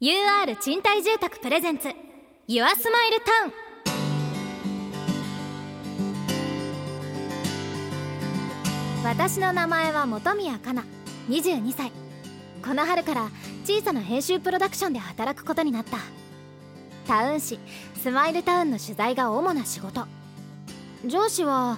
UR 賃貸住宅プレゼンツユアスマイルタウン。私の名前は本宮かな、22歳。この春から小さな編集プロダクションで働くことになった。タウン誌スマイルタウンの取材が主な仕事。上司は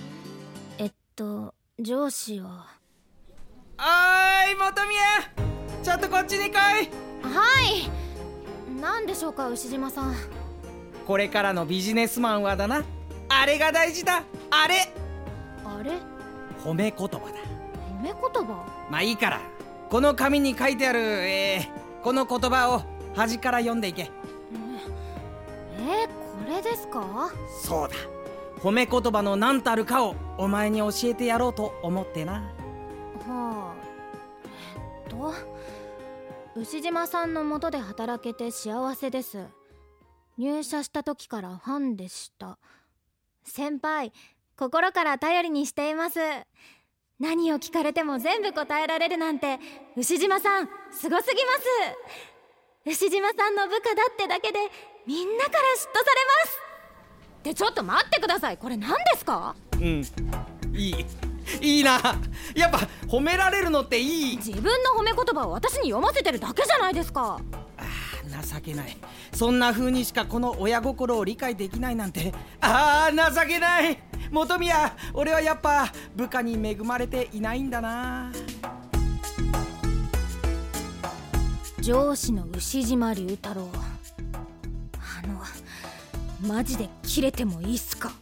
上司はおーい本宮、ちょっとこっちに来い。 はい。何でしょうか牛島さん。 これからのビジネスマンはだな、あれが大事だ。あれ褒め言葉だ。 褒め言葉？ まあいいから、この紙に書いてあるこの言葉を端から読んでいけ。 これですか？ そうだ、褒め言葉の何たるかをお前に教えてやろうと思ってな。 はあ、牛島さんの下で働けて幸せです。入社した時からファンでした。先輩、心から頼りにしています。何を聞かれても全部答えられるなんて牛島さんすごすぎます。牛島さんの部下だってだけでみんなから嫉妬されますってちょっと待ってください。これ何ですか？ いいな。やっぱ褒められるのっていい。 自分の褒め言葉を私に読ませてるだけじゃないですか。 情けない。そんな風にしかこの親心を理解できないなんて。情けない。本宮、俺はやっぱ部下に恵まれていないんだな。 上司の牛島龍太郎、マジで切れてもいいっすか？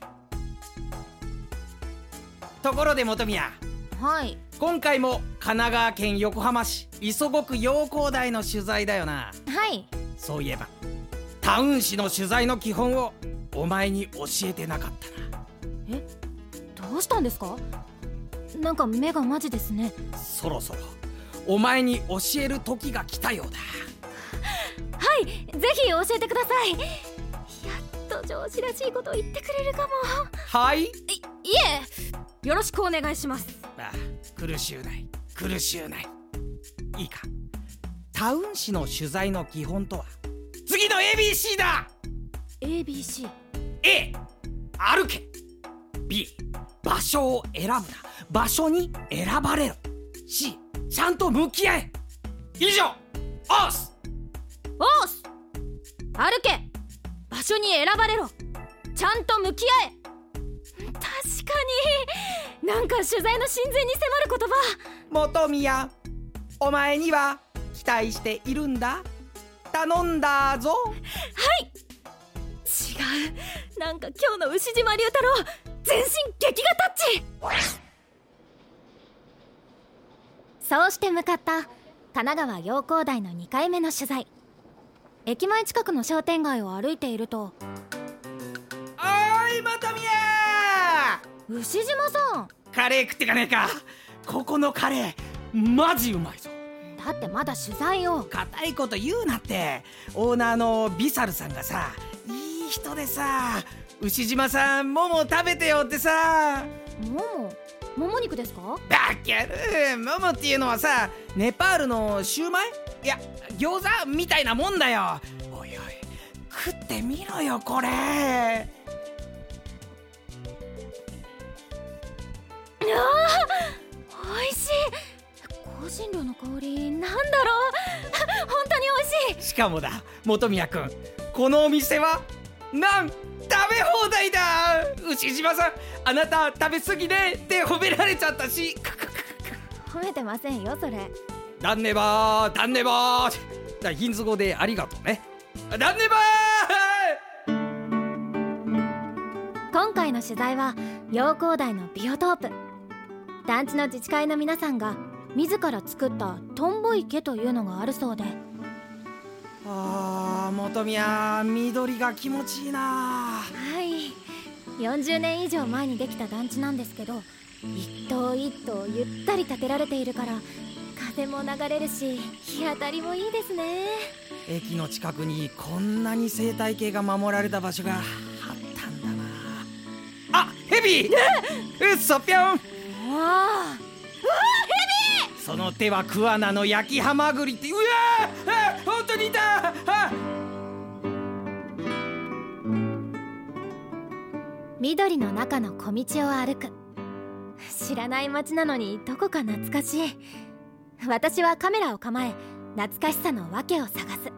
ところで本宮。 はい。 今回も神奈川県横浜市磯子区陽光台の取材だよな。 はい。 そういえばタウン誌の取材の基本をお前に教えてなかったな。 どうしたんですか？なんか目がマジですね。 そろそろお前に教える時が来たようだ。 はい、ぜひ教えてください。やっと上司らしいことを言ってくれるかも。 はい。 いえ、よろしくお願いします。 苦しゅうない。いいか、タウン誌の取材の基本とは次の ABC だ。 ABC。 A、歩け。 B、場所を選ぶな、場所に選ばれろ。 C、ちゃんと向き合え。以上。オース。 歩け、場所に選ばれろ、ちゃんと向き合え。確かになんか取材の真髄に迫る言葉。 本宮、お前には期待しているんだ。頼んだぞ。 はい。違う、なんか今日の牛島龍太郎全身劇画タッチ。そうして向かった神奈川陽光台の2回目の取材。駅前近くの商店街を歩いていると、 おーい本宮、 牛島さん。 カレー食ってかねえか。ここのカレーマジうまいぞ。 だってまだ取材を。 固いこと言うなって。オーナーのビサルさんがさ、いい人でさ、牛島さんモモ食べてよってさ。 もも肉ですか？ バカる。モモっていうのはさ、ネパールのシューマイ、いや餃子みたいなもんだよ。おいおい、食ってみろよこれ。 美味しい。香辛料の香り、なんだろう。本当に美味しい。 しかもだ本宮くん、このお店はなん食べ放題だ。牛島さん、あなた食べ過ぎねって褒められちゃったし。 褒めてませんよそれ。 ダンネバーだ、ヒンズ語でありがとうね。ダンネバー。 今回の取材は陽光台のビオトープ。団地の自治会の皆さんが自ら作ったトンボ池というのがあるそうで。 本宮、緑が気持ちいいな。 はい、40年以上前にできた団地なんですけど、一棟一棟ゆったり建てられているから風も流れるし日当たりもいいですね。 駅の近くにこんなに生態系が守られた場所があったんだな。ヘビ。うっそぴょん。 ヘビ。 その手は桑名の焼きハマグリって。うわー、本当にいた。 緑の中の小道を歩く。知らない街なのにどこか懐かしい。私はカメラを構え、懐かしさの訳を探す。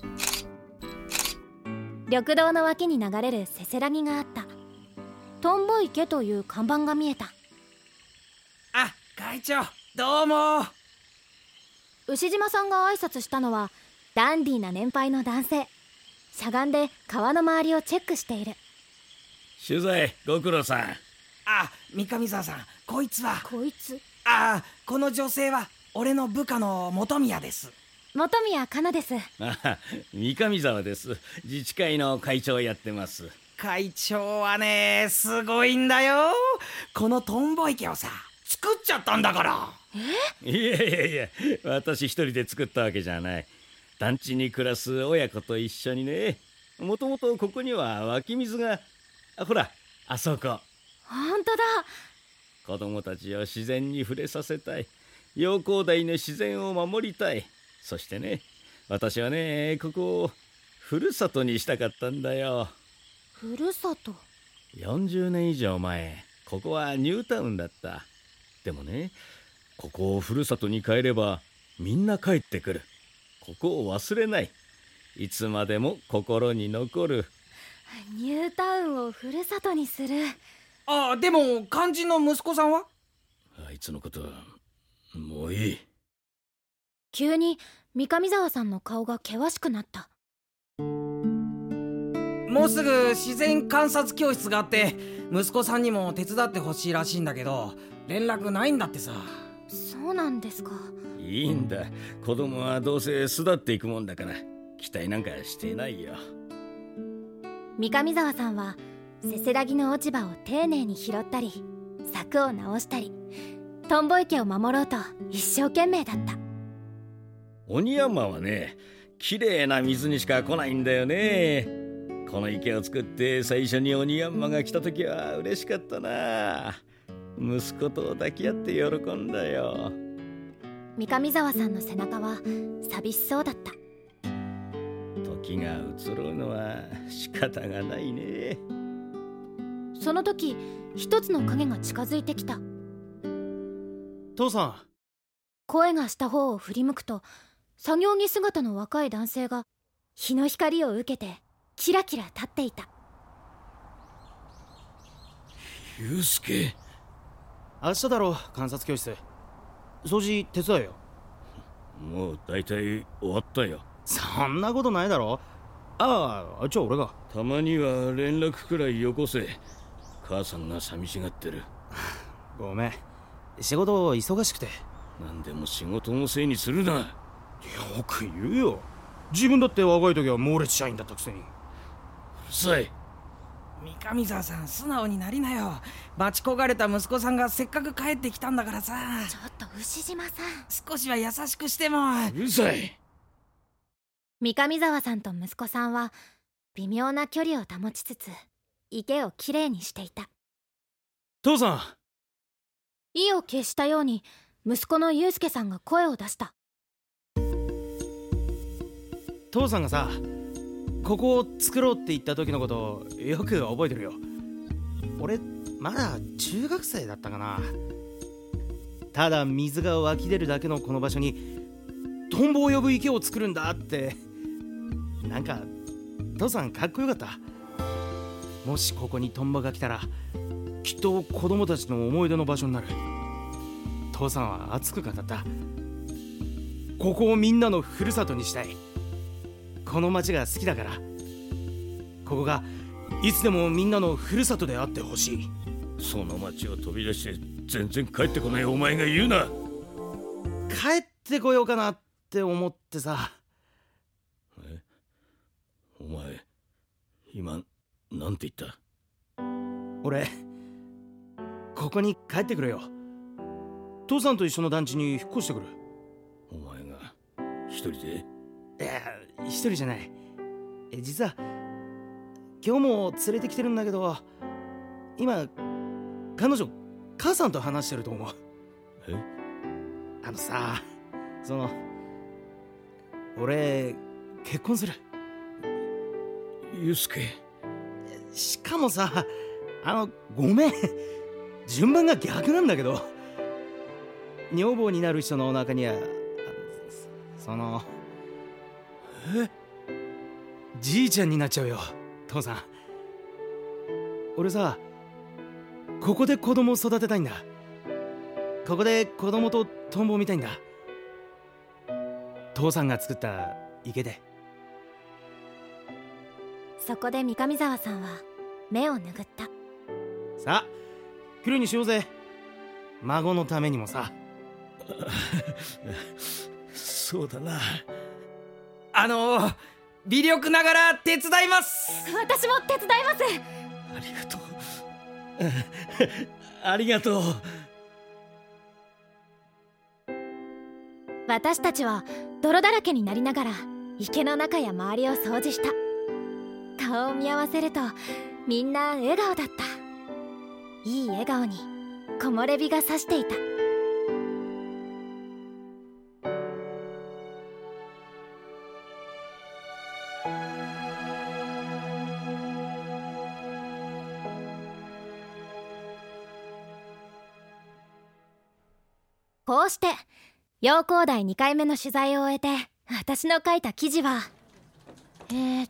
緑道の脇に流れるせせらぎがあった。トンボ池という看板が見えた。 あ、会長、どうも。 牛島さんが挨拶したのはダンディーな年配の男性。しゃがんで川の周りをチェックしている。 取材ご苦労さん。 あ、三上沢さん、こいつは。 こいつ？ この女性は俺の部下の本宮です。 本宮かなです。 三上沢です。自治会の会長をやってます。 会長はね、すごいんだよ。このトンボ池をさ、作っちゃったんだから。 いや、私一人で作ったわけじゃない。団地に暮らす親子と一緒にね。もともとここには湧き水が、ほら、あそこ。 ほんとだ。 子供たちを自然に触れさせたい。陽光台の自然を守りたい。そしてね、私はね、ここをふるさとにしたかったんだよ。 ふるさと ？40年以上前、ここはニュータウンだった。でもね、ここをふるさとに変えればみんな帰ってくる。ここを忘れない。いつまでも心に残る。 ニュータウンをふるさとにする。 でも肝心の息子さんは？ あいつのことはもういい。 急に三上沢さんの顔が険しくなった。 もうすぐ自然観察教室があって息子さんにも手伝ってほしいらしいんだけど、連絡ないんだってさ。 そうなんですか。 いいんだ。子供はどうせ巣立っていくもんだから期待なんかしてないよ。 三上沢さんはせせらぎの落ち葉を丁寧に拾ったり、柵を直したり、トンボ池を守ろうと一生懸命だった。 鬼山はね、綺麗な水にしか来ないんだよね。この池を作って最初に鬼山が来た時は嬉しかったな。息子と抱き合って喜んだよ。 三上沢さんの背中は寂しそうだった。 時が移ろうのは仕方がないね。 その時、一つの影が近づいてきた。 父さん。 声がした方を振り向くと、作業着姿の若い男性が日の光を受けてキラキラ立っていた。 祐介。 明日だろ、観察教室。掃除手伝えよ。 もう大体終わったよ。 そんなことないだろ。じゃあ俺が。 たまには連絡くらいよこせ。母さんが寂しがってる。 ごめん、仕事忙しくて。 何でも仕事のせいにするな。 よく言うよ。自分だって若い時は猛烈社員だったくせに。 うるさい。 三上沢さん、素直になりなよ。待ち焦がれた息子さんがせっかく帰ってきたんだからさ。 ちょっと牛島さん、 少しは優しくしても。 うるさい。 三上沢さんと息子さんは微妙な距離を保ちつつ池をきれいにしていた。 父さん。 意を決したように息子の祐介さんが声を出した。 父さんがさ、ここを作ろうって言った時のことよく覚えてるよ。俺まだ中学生だったかな。ただ水が湧き出るだけのこの場所にトンボを呼ぶ池を作るんだって。なんか父さんかっこよかった。もしここにトンボが来たらきっと子供たちの思い出の場所になる。父さんは熱く語った。ここをみんなのふるさとにしたい。この町が好きだから。ここがいつでもみんなのふるさとであってほしい。 その町を飛び出して全然帰ってこないお前が言うな。 帰ってこようかなって思ってさ。 お前今なんて言った？ 俺ここに帰ってくるよ。父さんと一緒の団地に引っ越してくる。 お前が一人で？ いや、一人じゃない。実は今日も連れてきてるんだけど、今彼女母さんと話してると思う。さ、俺結婚する。 祐介。 しかもさ、 ごめん順番が逆なんだけど、女房になる人のお腹にはじいちゃんになっちゃうよ父さん。俺さ、ここで子供を育てたいんだ。ここで子供とトンボを見たいんだ。父さんが作った池で。 そこで三上沢さんは目を拭った。 さあきれいにしようぜ、孫のためにもさ。 そうだな。 微力ながら手伝います。 私も手伝います。 ありがとうありがとう。 私たちは泥だらけになりながら池の中や周りを掃除した。顔を見合わせるとみんな笑顔だった。いい笑顔に木漏れ日が差していた。こうして陽光台2回目の取材を終えて、私の書いた記事は明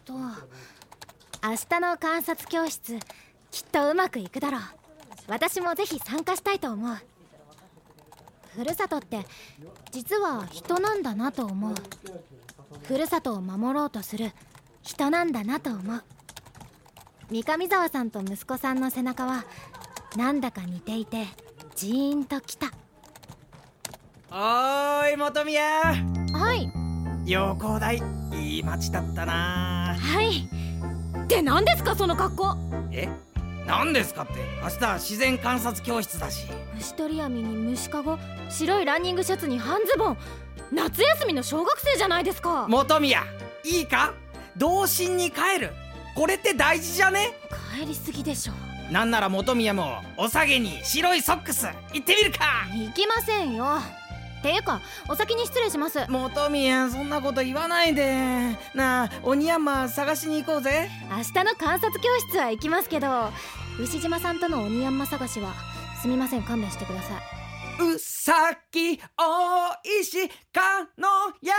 日の観察教室きっとうまくいくだろう。私もぜひ参加したいと思う。ふるさとって実は人なんだなと思う。ふるさとを守ろうとする人なんだなと思う。三上沢さんと息子さんの背中はなんだか似ていてジーンときた。 おーい本宮。 はい。 陽光台いい街だったな。 はい。って何ですかその格好。 何ですかって、明日は自然観察教室だし。 虫取り網に虫かご、白いランニングシャツに半ズボン、夏休みの小学生じゃないですか。 本宮いいか、童心に帰る。これって大事じゃね。 帰りすぎでしょ。 なんなら本宮もお下げに白いソックス行ってみるか。 行きませんよ。っていうかお先に失礼します。 本宮そんなこと言わないでなあ。鬼山探しに行こうぜ。 明日の観察教室は行きますけど、牛島さんとの鬼山探しはすみません、勘弁してください。 うさぎおいしかの山、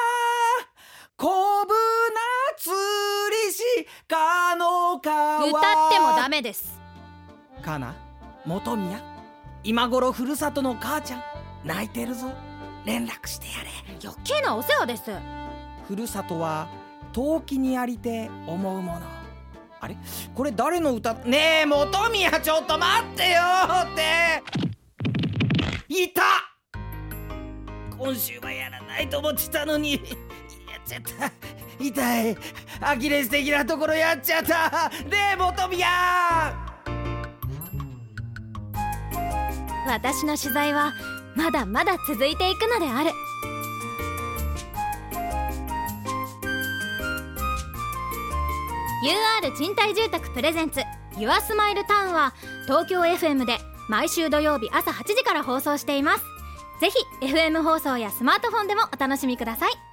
こぶなつりしかの川。 歌ってもダメです。 かな本宮、今頃ふるさとの母ちゃん泣いてるぞ。連絡してやれ。 余計なお世話です。 ふるさとは遠きにありて思うもの。あれこれ誰の歌。ねえ本宮ちょっと待ってよって。いた。今週はやらないと思ってたのにやっちゃった。痛い、アキレス的なところやっちゃった。ねえ本宮。 私の取材はまだまだ続いていくのである。UR 賃貸住宅プレゼンツユアスマイルタウンは東京 FM で毎週土曜日朝8時から放送しています。ぜひ FM 放送やスマートフォンでもお楽しみください。